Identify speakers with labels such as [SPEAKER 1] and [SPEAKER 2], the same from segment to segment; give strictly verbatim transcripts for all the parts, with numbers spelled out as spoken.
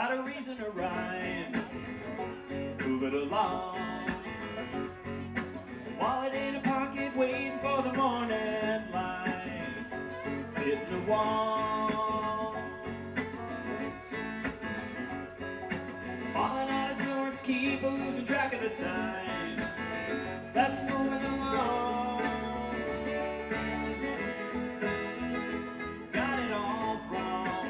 [SPEAKER 1] got a reason to rhyme, move it along. Wallet in a pocket, waiting for the morning light, hitting the wall. Falling out of sorts, keep losing track of the time that's moving along. Got it all wrong.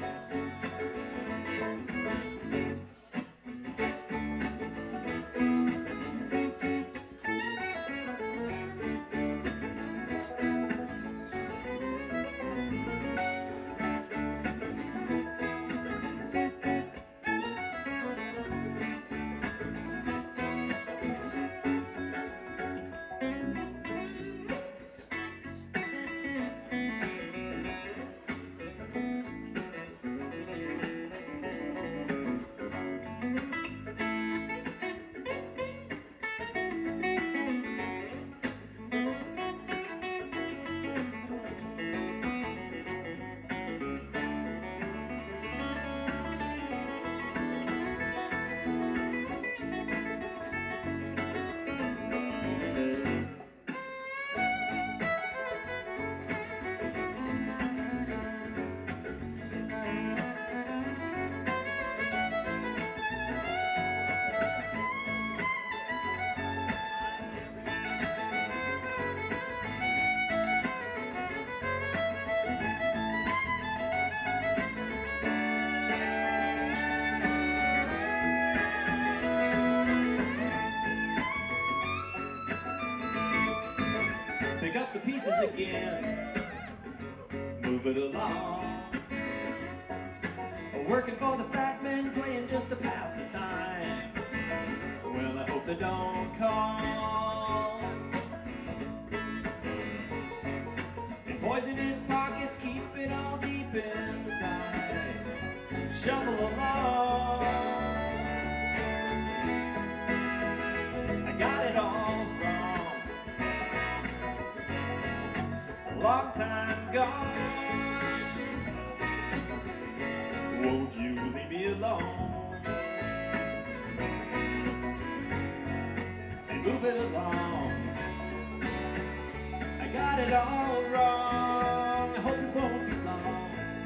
[SPEAKER 1] Pick up the pieces again, move it along. Working for the fat men, playing just to pass the time. Well, I hope they don't call. And poisonous pockets, keep it all deep inside. Shuffle along. I got it all wrong, a long time gone. Won't you leave me alone and move it along? I got it all wrong, I hope it won't be long.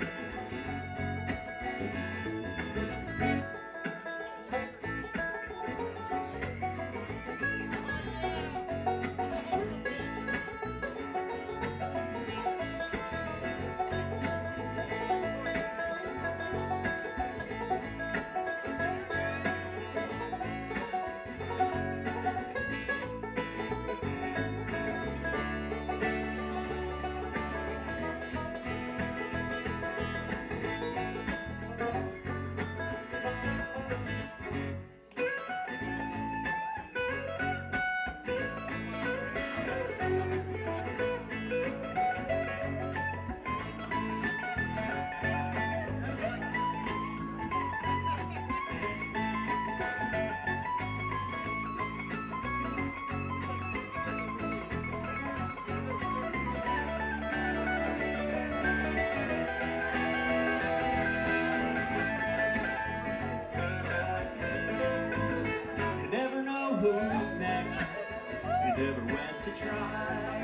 [SPEAKER 1] Who's next? You never went to try.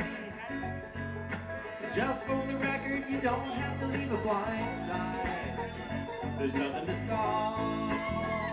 [SPEAKER 1] Just for the record, you don't have to leave a blind side. There's nothing to solve.